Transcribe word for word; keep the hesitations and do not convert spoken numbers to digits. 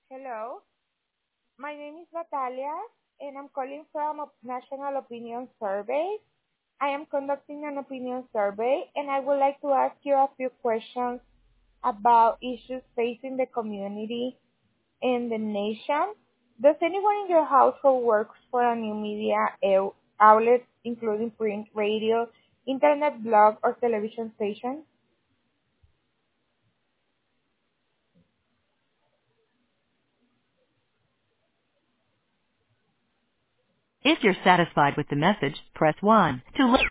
Hello, my name is Natalia, and I'm calling from a National Opinion Survey. I am conducting an opinion survey, and I would like to ask you a few questions about issues facing the community and the nation. Does anyone in your household work for a new media ou- outlet, including print, radio, internet, blog, or television station? If you're satisfied with the message, press one. To